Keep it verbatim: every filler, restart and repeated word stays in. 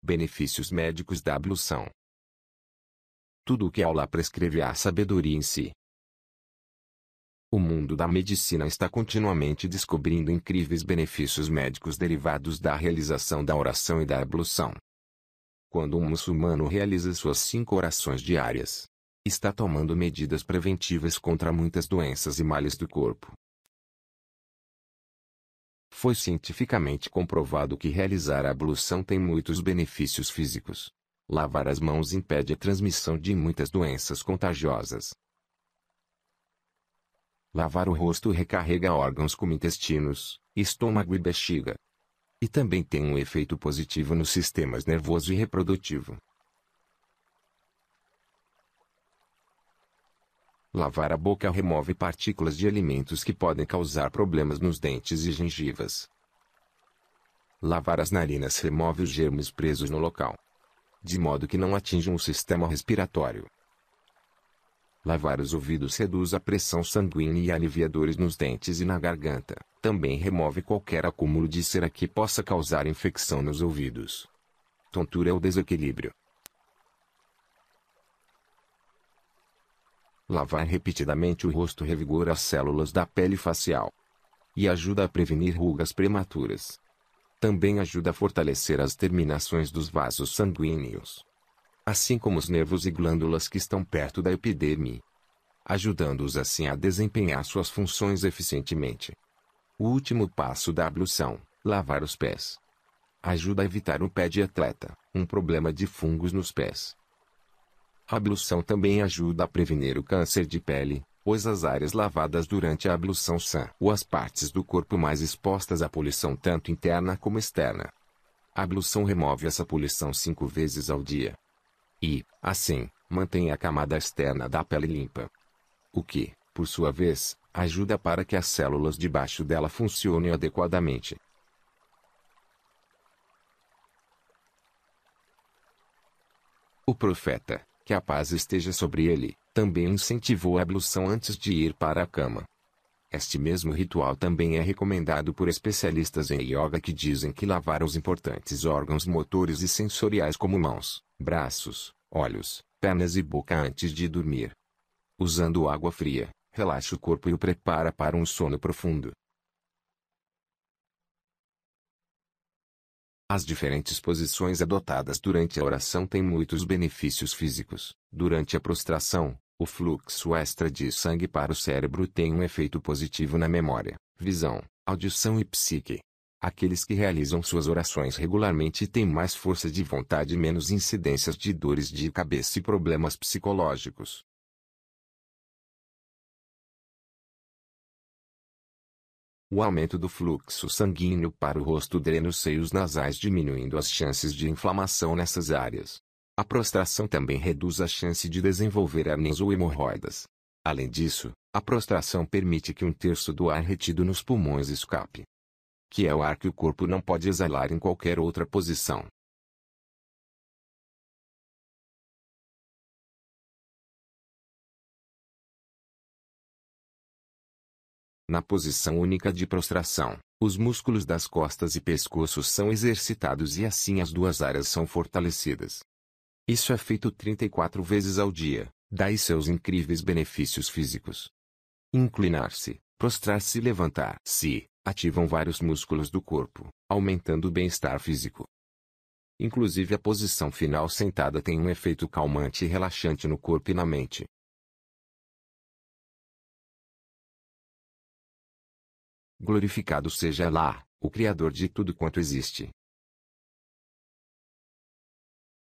Benefícios médicos da ablução. Tudo o que Allah prescreve é a sabedoria em si. O mundo da medicina está continuamente descobrindo incríveis benefícios médicos derivados da realização da oração e da ablução. Quando um muçulmano realiza suas cinco orações diárias, está tomando medidas preventivas contra muitas doenças e males do corpo. Foi cientificamente comprovado que realizar a ablução tem muitos benefícios físicos. Lavar as mãos impede a transmissão de muitas doenças contagiosas. Lavar o rosto recarrega órgãos como intestinos, estômago e bexiga. E também tem um efeito positivo nos sistemas nervoso e reprodutivo. Lavar a boca remove partículas de alimentos que podem causar problemas nos dentes e gengivas. Lavar as narinas remove os germes presos no local, de modo que não atinjam o sistema respiratório. Lavar os ouvidos reduz a pressão sanguínea e alivia dores nos dentes e na garganta. Também remove qualquer acúmulo de cera que possa causar infecção nos ouvidos. Tontura ou desequilíbrio. Lavar repetidamente o rosto revigora as células da pele facial e ajuda a prevenir rugas prematuras. Também ajuda a fortalecer as terminações dos vasos sanguíneos, assim como os nervos e glândulas que estão perto da epiderme, ajudando-os assim a desempenhar suas funções eficientemente. O último passo da ablução, lavar os pés, ajuda a evitar o pé de atleta, um problema de fungos nos pés. A ablução também ajuda a prevenir o câncer de pele, pois as áreas lavadas durante a ablução são ou as partes do corpo mais expostas à poluição tanto interna como externa. A ablução remove essa poluição cinco vezes ao dia. E, assim, mantém a camada externa da pele limpa. O que, por sua vez, ajuda para que as células debaixo dela funcionem adequadamente. O profeta, que a paz esteja sobre ele, também incentivou a ablução antes de ir para a cama. Este mesmo ritual também é recomendado por especialistas em yoga que dizem que lavar os importantes órgãos motores e sensoriais como mãos, braços, olhos, pernas e boca antes de dormir, usando água fria, relaxa o corpo e o prepara para um sono profundo. As diferentes posições adotadas durante a oração têm muitos benefícios físicos. Durante a prostração, o fluxo extra de sangue para o cérebro tem um efeito positivo na memória, visão, audição e psique. Aqueles que realizam suas orações regularmente têm mais força de vontade e menos incidências de dores de cabeça e problemas psicológicos. O aumento do fluxo sanguíneo para o rosto drena os seios nasais, diminuindo as chances de inflamação nessas áreas. A prostração também reduz a chance de desenvolver hérnias ou hemorroidas. Além disso, a prostração permite que um terço do ar retido nos pulmões escape, que é o ar que o corpo não pode exalar em qualquer outra posição. Na posição única de prostração, os músculos das costas e pescoço são exercitados e assim as duas áreas são fortalecidas. Isso é feito trinta e quatro vezes ao dia, daí seus incríveis benefícios físicos. Inclinar-se, prostrar-se e levantar-se ativam vários músculos do corpo, aumentando o bem-estar físico. Inclusive a posição final sentada tem um efeito calmante e relaxante no corpo e na mente. Glorificado seja Allah, o Criador de tudo quanto existe.